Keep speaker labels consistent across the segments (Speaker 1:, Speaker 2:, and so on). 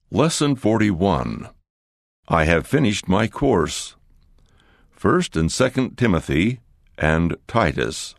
Speaker 1: Lesson 41. I have finished my course. 1 and 2 Timothy and Titus.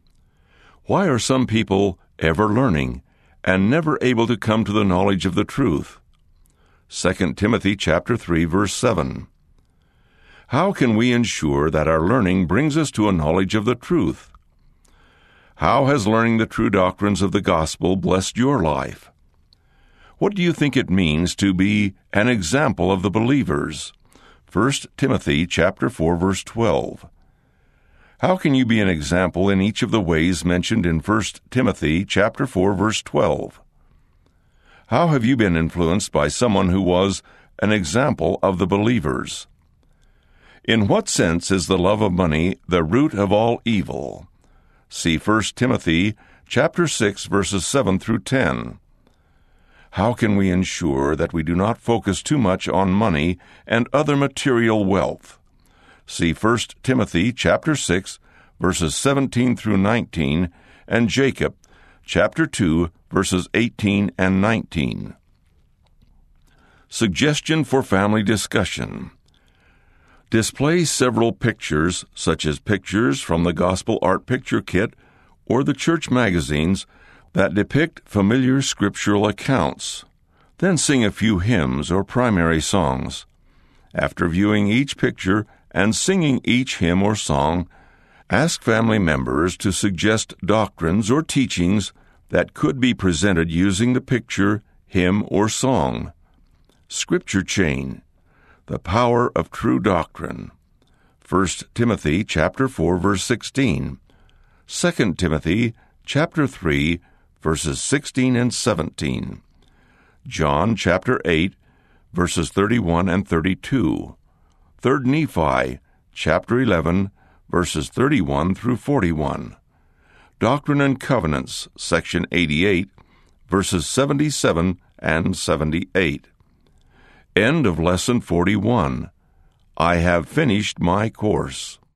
Speaker 1: Why are some people ever learning and never able to come to the knowledge of the truth? 2 Timothy chapter 3, verse 7. How can we ensure that our learning brings us to a knowledge of the truth? How has learning the true doctrines of the gospel blessed your life? What do you think it means to be an example of the believers? 1 Timothy chapter 4, verse 12. How can you be an example in each of the ways mentioned in 1 Timothy chapter 4, verse 12? How have you been influenced by someone who was an example of the believers? In what sense is the love of money the root of all evil? See 1 Timothy chapter 6, verses 7 through 10. How can we ensure that we do not focus too much on money and other material wealth? See 1 Timothy chapter 6, verses 17 through 19, and Jacob chapter 2, verses 18 and 19. Suggestion for family discussion. Display several pictures, such as pictures from the Gospel Art Picture Kit or the church magazines, that depict familiar scriptural accounts. Then sing a few hymns or primary songs. After viewing each picture and singing each hymn or song, ask family members to suggest doctrines or teachings that could be presented using the picture, hymn, or song. Scripture chain. The power of true doctrine. 1 Timothy chapter 4, verse 16. 2 Timothy chapter 3, verses 16 and 17. John chapter 8, verses 31 and 32. 3 Nephi chapter 11, verses 31 through 41. Doctrine and Covenants, section 88, verses 77 and 78. End of Lesson 41. I have finished my course.